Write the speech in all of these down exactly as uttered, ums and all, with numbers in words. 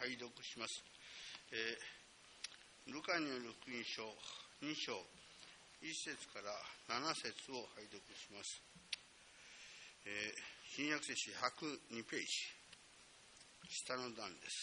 拝読します。えー、ルカによる福音書に章いち節からなな節を拝読します。えー、新約聖書ひゃくにページ、下の段です。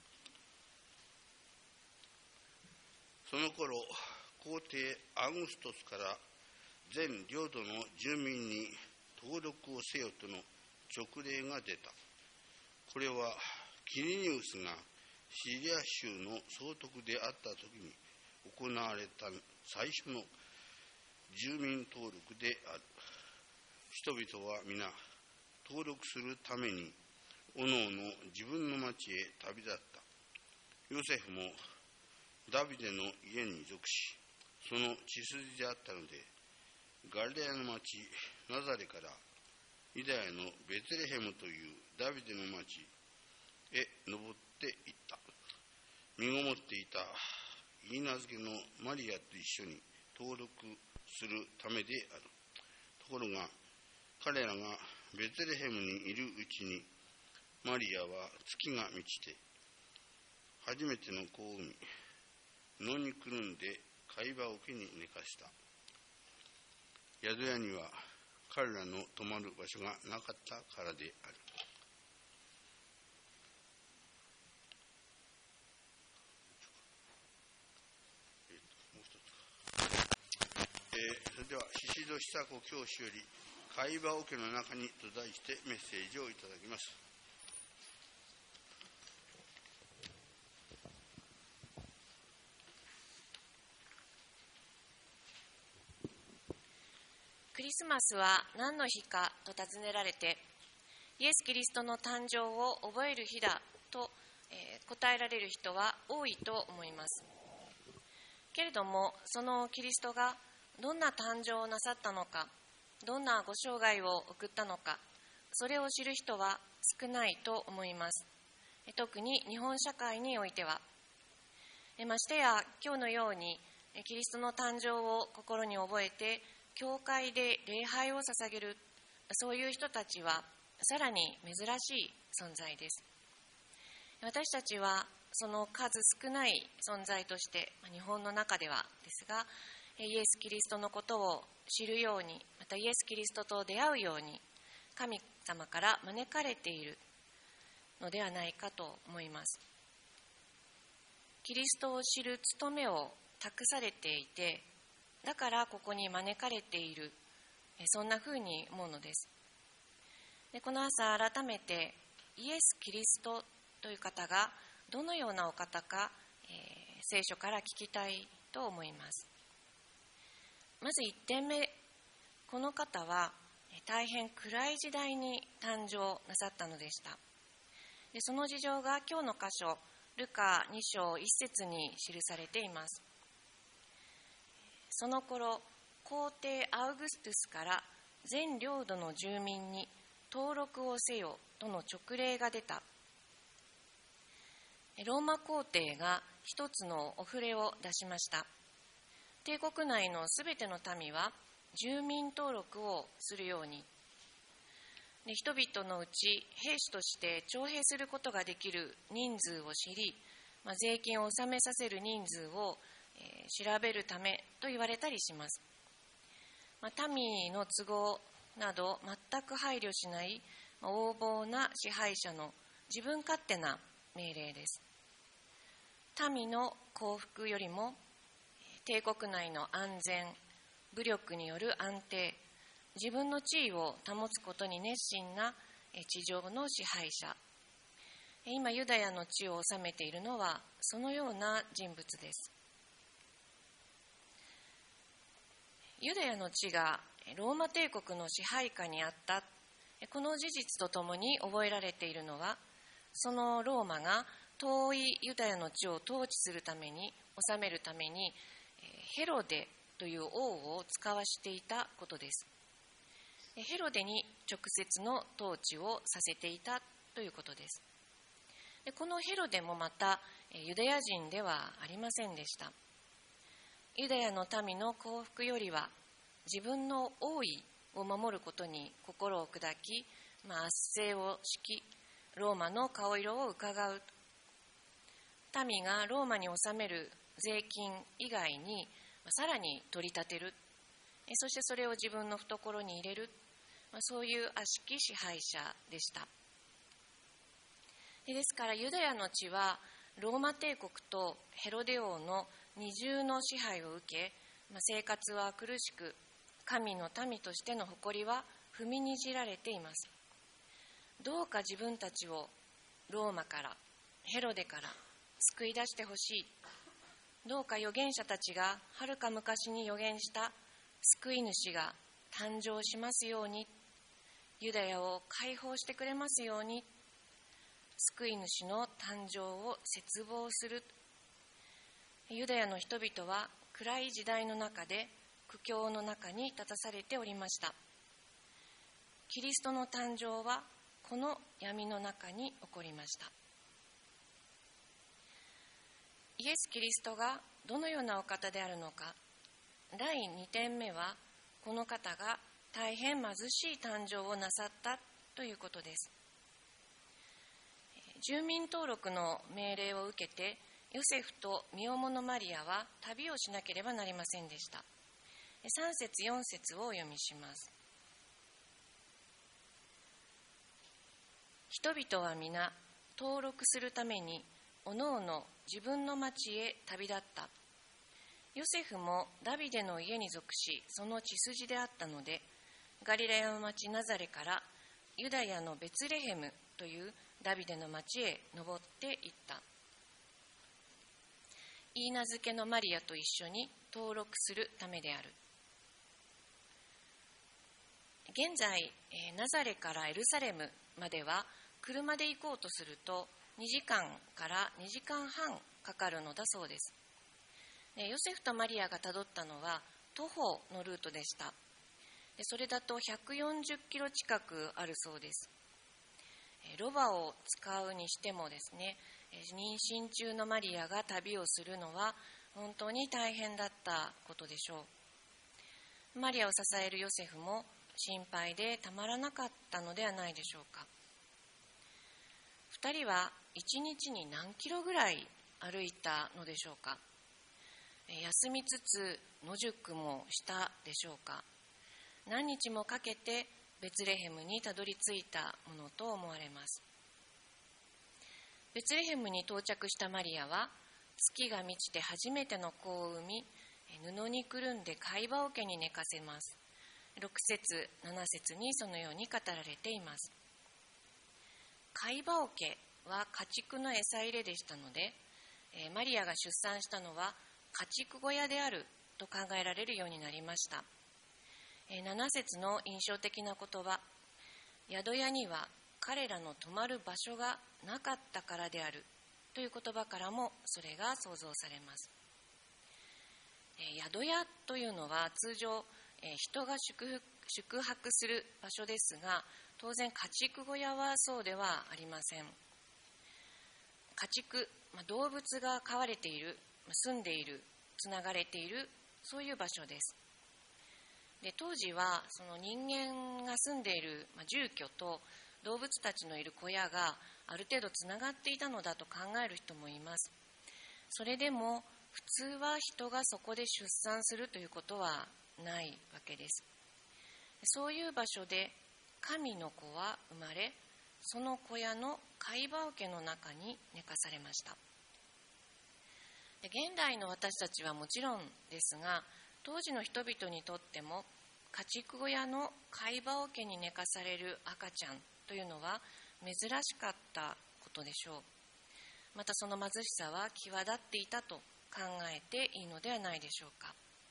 その頃、皇帝アウグストスから全領土の住民に登録をせよとの勅令が出た。これはキリニウスがシリア州の総督であった時に行われた最初の住民登録である。人々は皆登録するためにおのおの自分の町へ旅立った。ヨセフもダビデの家に属し、その血筋であったので、ガリラヤの町ナザレからユダヤのベツレヘムというダビデの町へ登っていった。身ごもっていたイーナ漬けのマリアと一緒に登録するためである。ところが彼らがベツレヘムにいるうちに、マリアは月が満ちて初めての子を産み、野にくるんで貝羽桶に寝かした。宿屋には彼らの泊まる場所がなかったからである。えー、それでは宍戸久子教師より貝羽桶の中にと題してメッセージをいただきます。 クリスマスは何の日かと尋ねられて、イエス・キリストの誕生を覚える日だと、えー、答えられる人は多いと思います。けれども、そのキリストがどんな誕生をなさったのか、どんなご生涯を送ったのか、それを知る人は少ないと思います。特に日本社会においては。ましてや今日のようにキリストの誕生を心に覚えて教会で礼拝を捧げる、そういう人たちはさらに珍しい存在です。私たちはその数少ない存在として、日本の中ではですが、イエス・キリストのことを知るように、またイエス・キリストと出会うように神様から招かれているのではないかと思います。キリストを知る務めを託されていて、だからここに招かれている、そんなふうに思うのです。で、この朝改めてイエス・キリストという方がどのようなお方か、えー、聖書から聞きたいと思います。まずいってんめ、この方は大変暗い時代に誕生なさったのでした。で、その事情が今日の箇所ルカに章いち節に記されています。その頃、皇帝アウグストゥスから全領土の住民に登録をせよとの勅令が出た。ローマ皇帝が一つのお触れを出しました。帝国内のすべての民は住民登録をするように。で、人々のうち兵士として徴兵することができる人数を知り、まあ、税金を納めさせる人数をえー、調べるためと言われたりします。まあ、民の都合など全く配慮しない、まあ、横暴な支配者の自分勝手な命令です。民の幸福よりも帝国内の安全、武力による安定、自分の地位を保つことに熱心な地上の支配者。今ユダヤの地を治めているのはそのような人物です。ユダヤの地がローマ帝国の支配下にあった、この事実とともに覚えられているのは、そのローマが遠いユダヤの地を統治するために、治めるためにヘロデという王を使わしていたことです。ヘロデに直接の統治をさせていたということです。で、このヘロデもまたユダヤ人ではありませんでした。ユダヤの民の幸福よりは自分の王位を守ることに心を砕き、まあ、圧政を敷き、ローマの顔色を伺う、 民がローマに納める税金以外にさらに取り立てる、そしてそれを自分の懐に入れる、そういう悪しき支配者でした。ですからユダヤの地はローマ帝国とヘロデ王の二重の支配を受け、生活は苦しく、神の民としての誇りは踏みにじられています。どうか自分たちをローマから、ヘロデから救い出してほしい。どうか預言者たちがはるか昔に預言した救い主が誕生しますように、ユダヤを解放してくれますように、救い主の誕生を切望する。ユダヤの人々は暗い時代の中で苦境の中に立たされておりました。キリストの誕生はこの闇の中に起こりました。イエス・キリストがどのようなお方であるのか。だいにてんめは、この方が大変貧しい誕生をなさったということです。住民登録の命令を受けて、ヨセフと身重のマリアは旅をしなければなりませんでした。さん節よん節をお読みします。人々は皆登録するためにおのおの自分の町へ旅立った。ヨセフもダビデの家に属し、その血筋であったので、ガリラヤの町ナザレからユダヤのベツレヘムというダビデの町へ登って行った。いいなずけのマリアと一緒に登録するためである。現在、ナザレからエルサレムまでは車で行こうとするとにじかんからにじかんはんかかるのだそうです。ヨセフとマリアがたどったのは徒歩のルートでした。それだとひゃくよんじゅっキロ近くあるそうです。ロバを使うにしてもですね、妊娠中のマリアが旅をするのは本当に大変だったことでしょう。マリアを支えるヨセフも心配でたまらなかったのではないでしょうか。二人は一日に何キロぐらい歩いたのでしょうか。休みつつ野宿もしたでしょうか。何日もかけてベツレヘムにたどり着いたものと思われます。ベツレヘムに到着したマリアは、月が満ちて初めての子を産み、布にくるんで貝羽桶に寝かせます。ろく節なな節にそのように語られています。貝羽桶は家畜の餌入れでしたので、マリアが出産したのは家畜小屋であると考えられるようになりました。なな節の印象的な言葉、宿屋には彼らの泊まる場所がなかったからであるという言葉からもそれが想像されます。宿屋というのは通常人が宿泊、宿泊する場所ですが、当然家畜小屋はそうではありません。家畜、動物が飼われている、住んでいる、つながれている、そういう場所です。で、当時はその人間が住んでいる住居と動物たちのいる小屋がある程度つながっていたのだと考える人もいます。それでも普通は人がそこで出産するということはないわけです。そういう場所で神の子は生まれ、その小屋の貝羽桶の中に寝かされました。で、現代の私たちはもちろんですが、当時の人々にとっても家畜小屋の貝羽桶に寝かされる赤ちゃんというのは珍しかったことでしょう。またその貧しさは際立っていたと考えていいのではないでしょうか。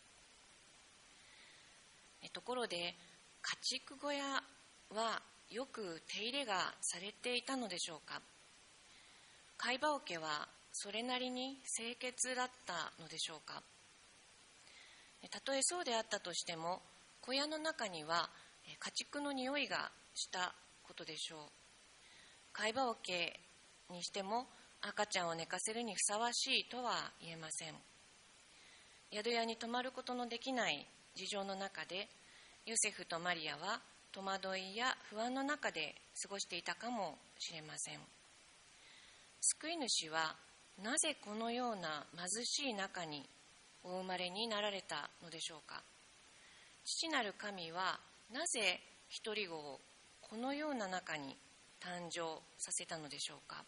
ところで家畜小屋はよく手入れがされていたのでしょうか。貝羽桶はそれなりに清潔だったのでしょうか。たとえそうであったとしても、小屋の中には家畜の匂いがしたことでしょう。貝羽桶にしても赤ちゃんを寝かせるにふさわしいとは言えません。宿屋に泊まることのできない事情の中で、ヨセフとマリアは戸惑いや不安の中で過ごしていたかもしれません。救い主はなぜこのような貧しい中にお生まれになられたのでしょうか。父なる神はなぜ一人子をこのような中に誕生させたのでしょうか。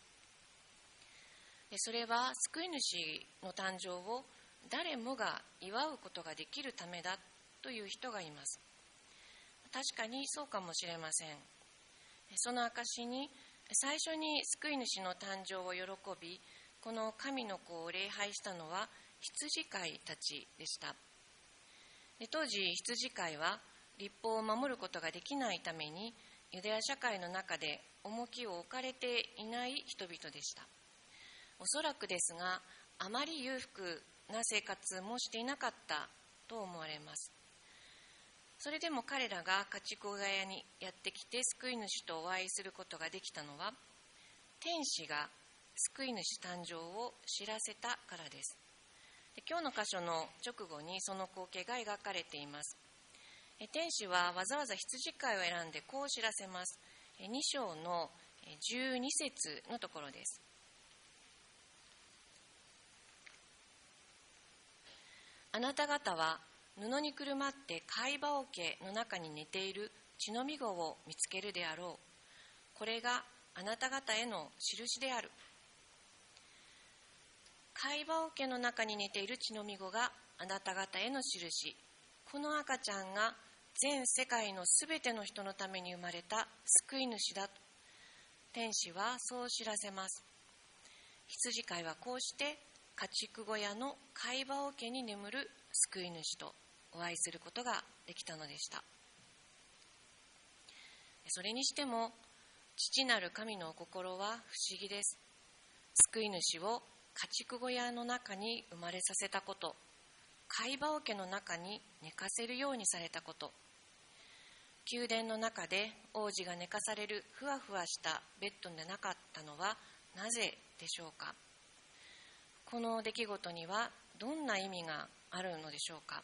それは救い主の誕生を誰もが祝うことができるためだという人がいます。確かにそうかもしれません。その証に最初に救い主の誕生を喜び、この神の子を礼拝したのは羊飼いたちでした。で当時羊飼いは律法を守ることができないためにユダヤ社会の中で重きを置かれていない人々でした。おそらくですが、あまり裕福な生活もしていなかったと思われます。それでも彼らが家畜小屋にやってきて救い主とお会いすることができたのは、天使が救い主誕生を知らせたからです。で今日の箇所の直後にその光景が描かれています。天使はわざわざ羊飼いを選んでこう知らせます。に章のじゅうに節のところです。あなた方は布にくるまって貝羽桶の中に寝ている血のみ子を見つけるであろう。これがあなた方への印である。貝羽桶の中に寝ている血のみ子があなた方への印。この赤ちゃんが全世界のすべての人のために生まれた救い主だと天使はそう知らせます。羊飼いはこうして家畜小屋の貝羽桶に眠る救い主とお会いすることができたのでした。それにしても父なる神のお心は不思議です。救い主を家畜小屋の中に生まれさせたこと、貝羽桶の中に寝かせるようにされたこと、宮殿の中で王子が寝かされるふわふわしたベッドでなかったのはなぜでしょうか。この出来事にはどんな意味があるのでしょうか。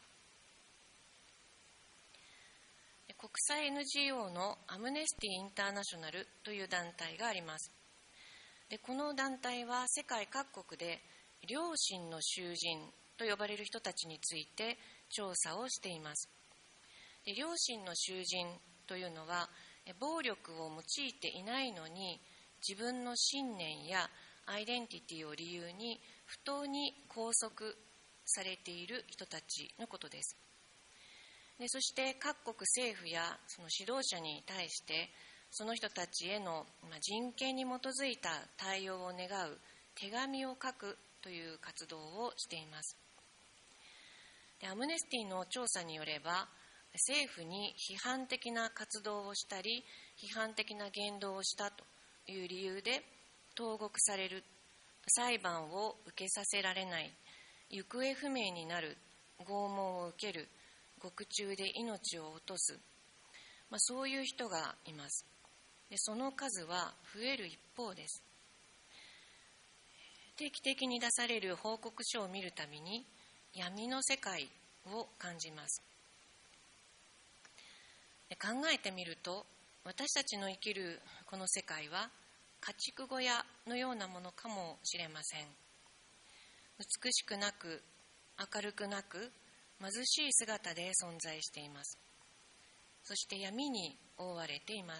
国際 エヌジーオー のアムネスティ・インターナショナルという団体があります。でこの団体は世界各国で良心の囚人と呼ばれる人たちについて調査をしています。で良心の囚人というのは暴力を用いていないのに自分の信念やアイデンティティを理由に不当に拘束されている人たちのことです。でそして各国政府やその指導者に対してその人たちへの人権に基づいた対応を願う手紙を書くという活動をしています。でアムネスティの調査によれば、政府に批判的な活動をしたり批判的な言動をしたという理由で投獄される、裁判を受けさせられない、行方不明になる、拷問を受ける、獄中で命を落とす、まあ、そういう人がいます。でその数は増える一方です。定期的に出される報告書を見るたびに闇の世界を感じます。で考えてみると、私たちの生きるこの世界は家畜小屋のようなものかもしれません。美しくなく明るくなく貧しい姿で存在しています。そして闇に覆われています。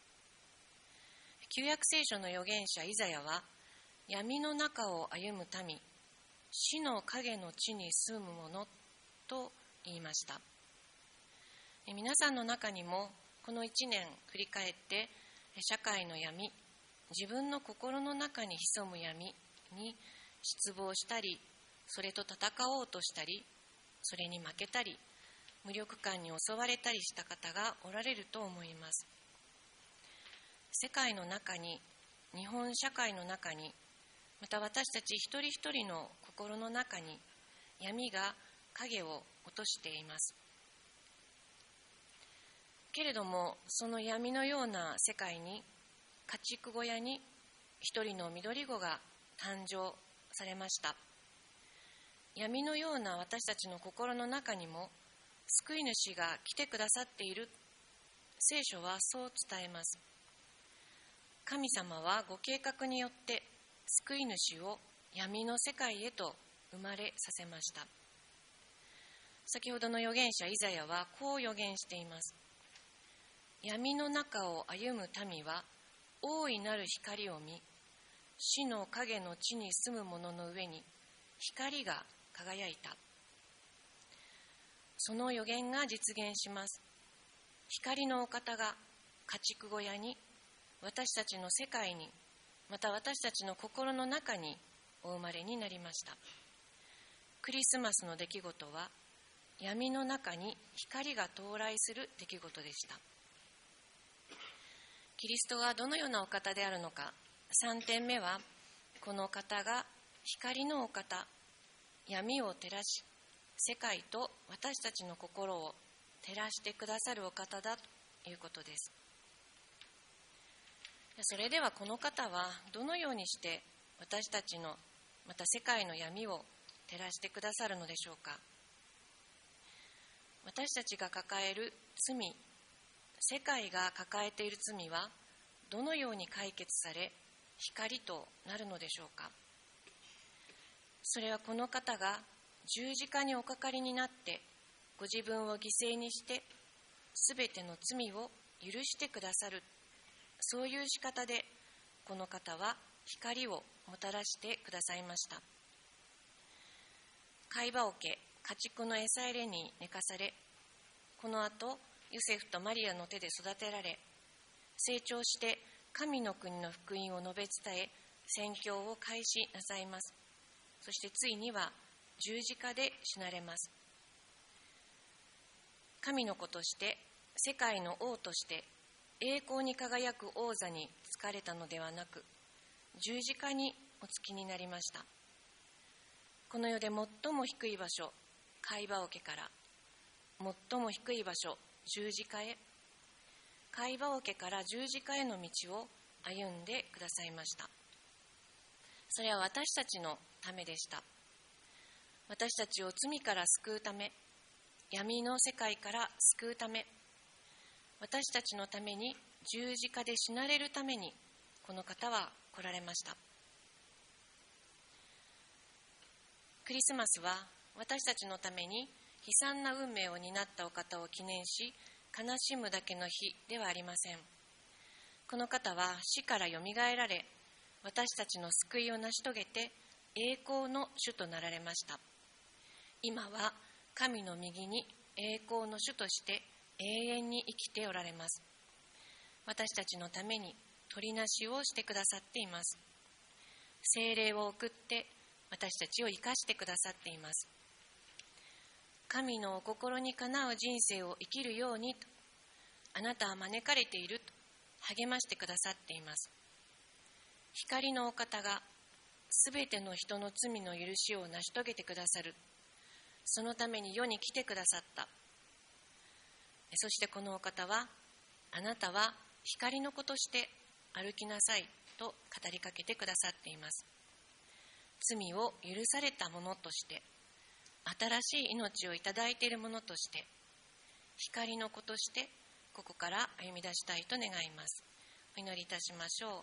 旧約聖書の預言者イザヤは、闇の中を歩む民、死の影の地に住む者と言いました。皆さんの中にもこの一年振り返って社会の闇、自分の心の中に潜む闇に失望したり、それと戦おうとしたり、それに負けたり、無力感に襲われたりした方がおられると思います。世界の中に、日本社会の中に、また私たち一人一人の心の中に闇が影を落としています。けれども、その闇のような世界に、家畜小屋に一人の緑子が誕生されました。闇のような私たちの心の中にも救い主が来てくださっている。聖書はそう伝えます。神様はご計画によって救い主を闇の世界へと生まれさせました。先ほどの預言者イザヤはこう預言しています。闇の中を歩む民は大いなる光を見、死の影の地に住む者の上に光が輝いた。その預言が実現します。光のお方が家畜小屋に、私たちの世界に、また私たちの心の中にお生まれになりました。クリスマスの出来事は、闇の中に光が到来する出来事でした。キリストがどのようなお方であるのか。さんてんめは、この方が光のお方、闇を照らし、世界と私たちの心を照らしてくださるお方だということです。それではこの方はどのようにして私たちの、また世界の闇を照らしてくださるのでしょうか。私たちが抱える罪、世界が抱えている罪はどのように解決され光となるのでしょうか。それはこの方が十字架におかかりになってご自分を犠牲にしてすべての罪を許してくださる、そういう仕方でこの方は光をもたらしてくださいました。貝羽桶、家畜の餌入れに寝かされ、この後ヨセフとマリアの手で育てられ、成長して神の国の福音を述べ伝え、宣教を開始なさいます。そしてついには十字架で死なれます。神の子として、世界の王として栄光に輝く王座に就かれたのではなく、十字架におつきになりました。この世で最も低い場所、貝羽桶から最も低い場所、十字架へ、貝羽桶から十字架への道を歩んでくださいました。それは私たちのためでした。私たちを罪から救うため、闇の世界から救うため、私たちのために十字架で死なれるためにこの方は来られました。クリスマスは私たちのために悲惨な運命を担ったお方を記念し、悲しむだけの日ではありません。この方は死からよみがえられ、私たちの救いを成し遂げて栄光の主となられました。今は神の右に栄光の主として永遠に生きておられます。私たちのために取りなしをしてくださっています。聖霊を送って私たちを生かしてくださっています。神のお心にかなう人生を生きるようにと、あなたは招かれていると励ましてくださっています。光のお方がすべての人の罪の許しを成し遂げてくださる、そのために世に来てくださった。そしてこのお方は、あなたは光の子として歩きなさいと語りかけてくださっています。罪を許された者として、新しい命をいただいている者として、光の子としてここから歩み出したいと願います。お祈りいたしましょう。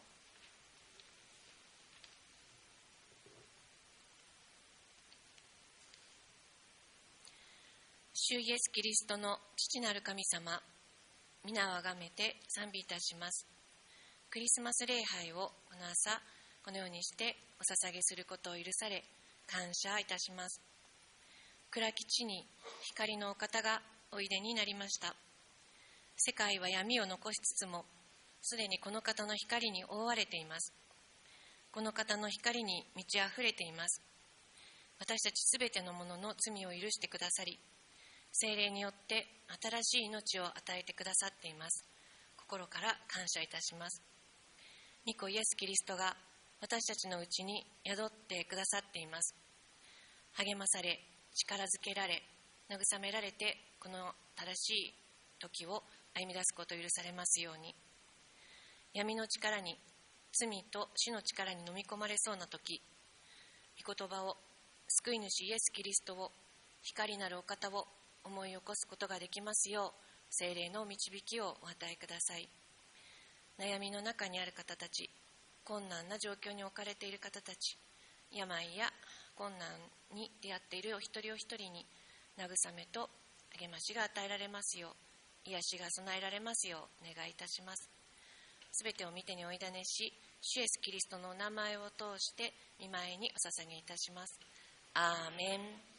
主イエスキリストの父なる神様、皆をあがめて賛美いたします。クリスマス礼拝をこの朝このようにしてお捧げすることを許され感謝いたします。暗き地に光のお方がおいでになりました。世界は闇を残しつつもすでにこの方の光に覆われています。この方の光に満ち溢れています。私たちすべてのものの罪を許してくださり、聖霊によって新しい命を与えてくださっています。心から感謝いたします。御子イエスキリストが私たちのうちに宿ってくださっています。励まされ、力づけられ、慰められて、この正しい時を歩み出すことを許されますように。闇の力に、罪と死の力に飲み込まれそうな時、御言葉を、救い主イエスキリストを、光なるお方を思い起こすことができますよう、聖霊の導きをお与えください。悩みの中にある方たち、 困難な状況に置かれている方たち、病や困難に出会っているお一人お一人に慰めと励ましが与えられますよう、癒しが備えられますようお願いいたします。すべてを御手にお委ねし、主イエスキリストのお名前を通して御前にお捧げいたします。アーメン。